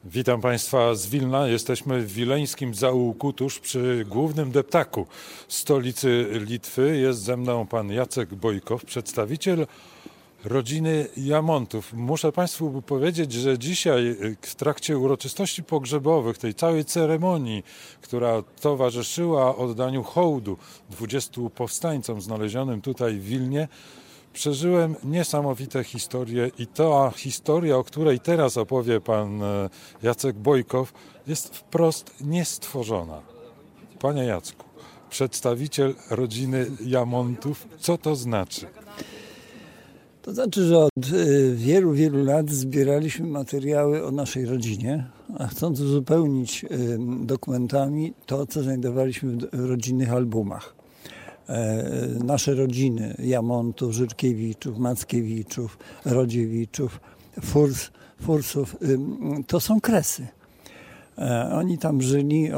Witam Państwa z Wilna. Jesteśmy w wileńskim zaułku, tuż przy głównym deptaku stolicy Litwy. Jest ze mną pan Jacek Bojkow, przedstawiciel rodziny Jamontów. Muszę Państwu powiedzieć, że dzisiaj w trakcie uroczystości pogrzebowych, tej całej ceremonii, która towarzyszyła oddaniu hołdu 20 powstańcom znalezionym tutaj w Wilnie, przeżyłem niesamowite historie i ta historia, o której teraz opowie pan Jacek Bojkow, jest wprost niestworzona. Panie Jacku, przedstawiciel rodziny Jamontów, co to znaczy? To znaczy, że od wielu, wielu lat zbieraliśmy materiały o naszej rodzinie, a chcąc uzupełnić dokumentami to, co znajdowaliśmy w rodzinnych albumach. Nasze rodziny Jamontów, Żyrkiewiczów, Mackiewiczów, Rodziewiczów, Fursów, to są Kresy. Oni tam żyli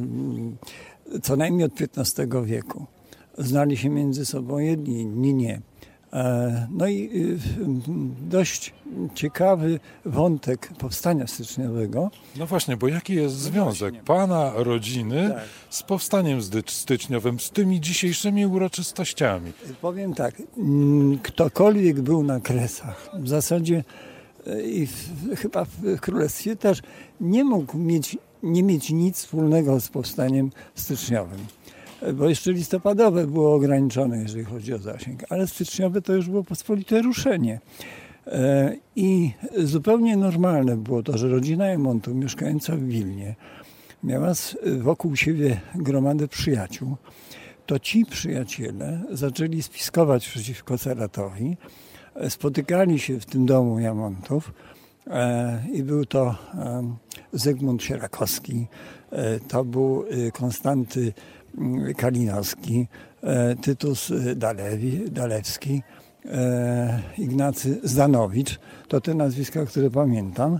co najmniej od XV wieku. Znali się między sobą jedni, inni nie. No i dość ciekawy wątek powstania styczniowego. No właśnie, bo jaki jest związek pana rodziny z powstaniem styczniowym, z tymi dzisiejszymi uroczystościami? Powiem tak, ktokolwiek był na Kresach, w zasadzie i chyba w Królestwie też, nie mógł nie mieć nic wspólnego z powstaniem styczniowym. Bo jeszcze listopadowe było ograniczone, jeżeli chodzi o zasięg, ale styczniowe to już było pospolite ruszenie. I zupełnie normalne było to, że rodzina Jamontów, mieszkająca w Wilnie, miała wokół siebie gromadę przyjaciół. To ci przyjaciele zaczęli spiskować przeciwko caratowi, spotykali się w tym domu Jamontów i był to Zygmunt Sierakowski, to był Konstanty Kalinowski, Tytus Dalewski, Ignacy Zdanowicz. To te nazwiska, które pamiętam.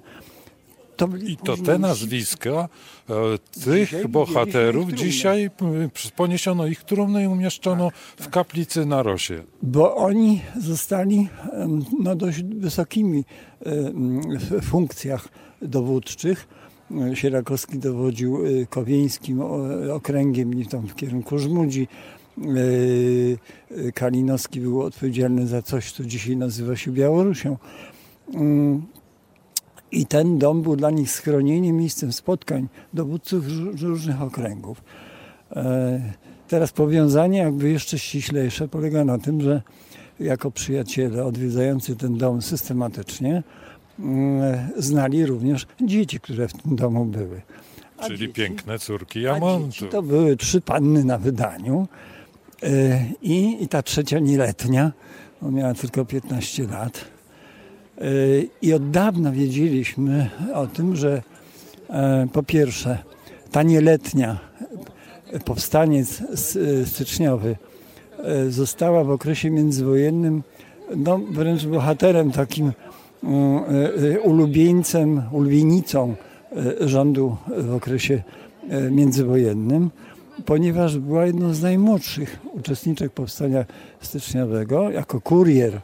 I to te nazwiska tych bohaterów dzisiaj poniesiono ich trumny i umieszczono w kaplicy na Rosie. Bo oni zostali dość wysokimi funkcjach dowódczych. Sierakowski dowodził Kowieńskim okręgiem tam w kierunku Żmudzi. Kalinowski był odpowiedzialny za coś, co dzisiaj nazywa się Białorusią. I ten dom był dla nich schronieniem, miejscem spotkań dowódców różnych okręgów. Teraz powiązanie jakby jeszcze ściślejsze polega na tym, że jako przyjaciele odwiedzający ten dom systematycznie znali również dzieci, które w tym domu były. Czyli piękne córki Jamontów. To były 3 panny na wydaniu i ta trzecia nieletnia, miała tylko 15 lat. I od dawna wiedzieliśmy o tym, że po pierwsze ta nieletnia, powstaniec styczniowy, została w okresie międzywojennym wręcz bohaterem, takim ulubienicą rządu w okresie międzywojennym, ponieważ była jedną z najmłodszych uczestniczek powstania styczniowego. Jako kurier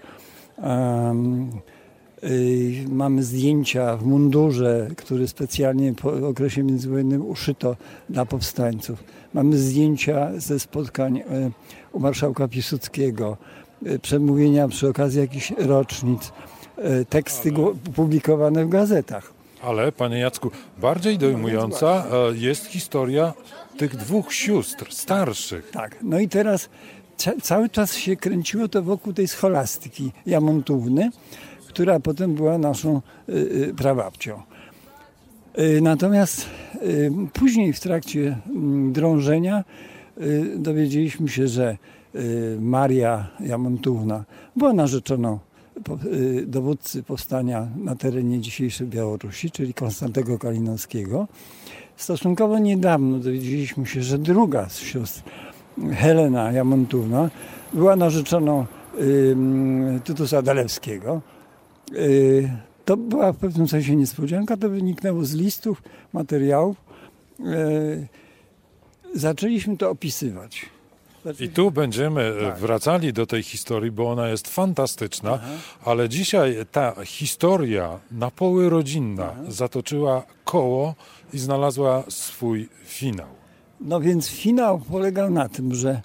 mamy zdjęcia w mundurze, który specjalnie po okresie międzywojennym uszyto dla powstańców. Mamy zdjęcia ze spotkań u marszałka Piłsudskiego, przemówienia przy okazji jakichś rocznic, teksty publikowane w gazetach. Ale, panie Jacku, bardziej dojmująca jest historia tych 2 sióstr starszych. Tak, no i teraz cały czas się kręciło to wokół tej scholastyki Jamontówny, która potem była naszą prababcią. Natomiast później w trakcie drążenia dowiedzieliśmy się, że Maria Jamontówna była narzeczoną dowódcy powstania na terenie dzisiejszej Białorusi, czyli Konstantego Kalinowskiego. Stosunkowo niedawno dowiedzieliśmy się, że druga z sióstr, Helena Jamontówna, była narzeczoną Tytusa Dalewskiego. To była w pewnym sensie niespodzianka, to wyniknęło z listów, materiałów. Zaczęliśmy to opisywać. I tu będziemy wracali do tej historii, bo ona jest fantastyczna, ale dzisiaj ta historia na poły rodzinna zatoczyła koło i znalazła swój finał. No więc finał polegał na tym, że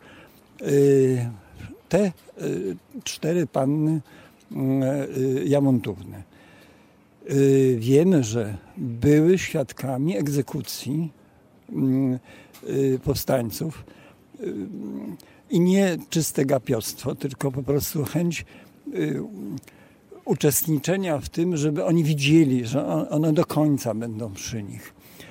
te 4 panny Jamontówny wiemy, że były świadkami egzekucji powstańców i nie czyste gapiostwo, tylko po prostu chęć uczestniczenia w tym, żeby oni widzieli, że one do końca będą przy nich.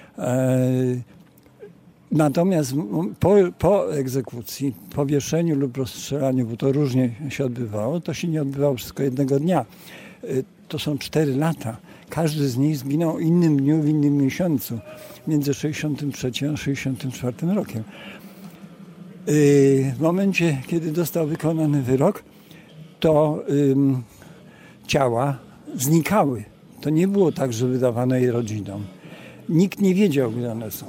Natomiast po egzekucji, powieszeniu lub rozstrzelaniu, bo to różnie się odbywało, to się nie odbywało wszystko jednego dnia. To są 4 lata. Każdy z nich zginął w innym dniu, w innym miesiącu, między 63 a 64 rokiem. W momencie, kiedy został wykonany wyrok, to ciała znikały. To nie było tak, że wydawano je rodzinom. Nikt nie wiedział, gdzie one są.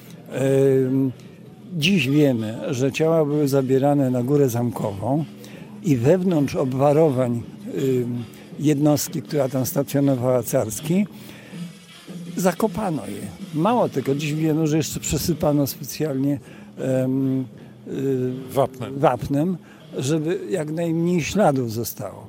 Dziś wiemy, że ciała były zabierane na Górę Zamkową i wewnątrz obwarowań jednostki, która tam stacjonowała, Carskiej, zakopano je. Mało tego, dziś wiemy, że jeszcze przesypano specjalnie wapnem, żeby jak najmniej śladów zostało.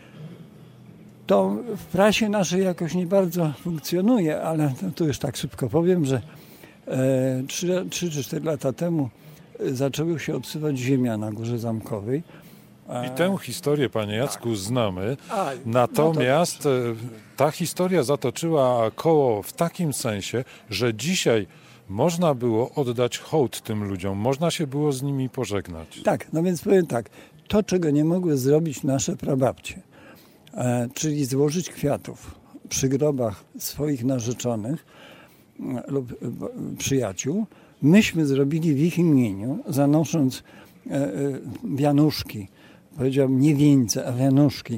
To w prasie naszej jakoś nie bardzo funkcjonuje, ale to już tak szybko powiem, że 3 czy 4 lata temu zaczęły się obsypać ziemia na Górze Zamkowej. I tę historię, panie Jacku, znamy. Natomiast ta historia zatoczyła koło w takim sensie, że dzisiaj można było oddać hołd tym ludziom, można się było z nimi pożegnać. Tak, no więc powiem tak, to czego nie mogły zrobić nasze prababcie, czyli złożyć kwiatów przy grobach swoich narzeczonych lub przyjaciół, myśmy zrobili w ich imieniu, zanosząc wianuszki, powiedziałbym nie wieńce, a wianuszki.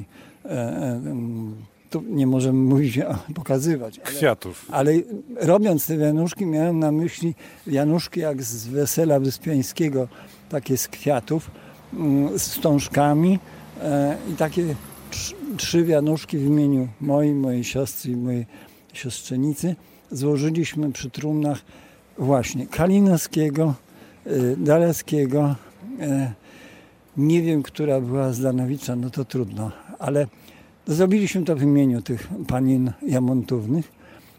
Tu nie możemy mówić, pokazywać. Kwiatów. Ale robiąc te wianuszki miałem na myśli wianuszki jak z Wesela Wyspiańskiego, takie z kwiatów, z wstążkami i takie 3 wianuszki w imieniu mojej siostry i mojej siostrzenicy złożyliśmy przy trumnach właśnie Kalinowskiego, Daleckiego, nie wiem, która była z Danowicza, no to trudno, ale zrobiliśmy to w imieniu tych panin Jamontównych.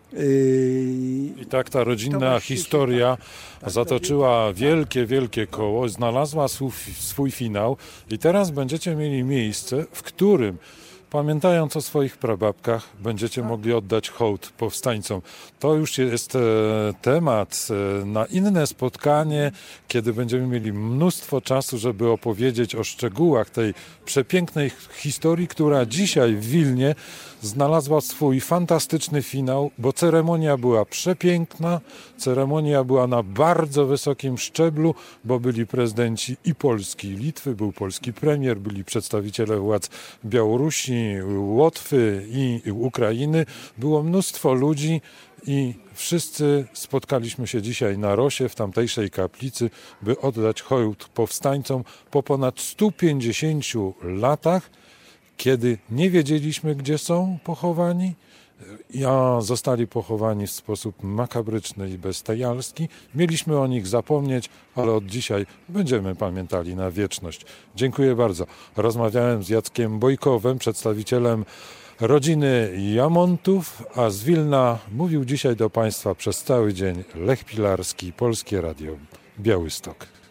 I tak ta rodzinna historia zatoczyła wielkie koło, znalazła swój finał i teraz będziecie mieli miejsce, w którym, pamiętając o swoich prababkach, będziecie mogli oddać hołd powstańcom. To już jest temat na inne spotkanie, kiedy będziemy mieli mnóstwo czasu, żeby opowiedzieć o szczegółach tej przepięknej historii, która dzisiaj w Wilnie znalazła swój fantastyczny finał, bo ceremonia była przepiękna, ceremonia była na bardzo wysokim szczeblu, bo byli prezydenci i Polski, i Litwy, był polski premier, byli przedstawiciele władz Białorusi, Łotwy i Ukrainy. Było mnóstwo ludzi i wszyscy spotkaliśmy się dzisiaj na Rosie, w tamtejszej kaplicy, by oddać hołd powstańcom po ponad 150 latach, kiedy nie wiedzieliśmy, gdzie są pochowani, a zostali pochowani w sposób makabryczny i bestialski. Mieliśmy o nich zapomnieć, ale od dzisiaj będziemy pamiętali na wieczność. Dziękuję bardzo. Rozmawiałem z Jackiem Bojkowem, przedstawicielem rodziny Jamontów, a z Wilna mówił dzisiaj do Państwa przez cały dzień Lech Pilarski, Polskie Radio Białystok.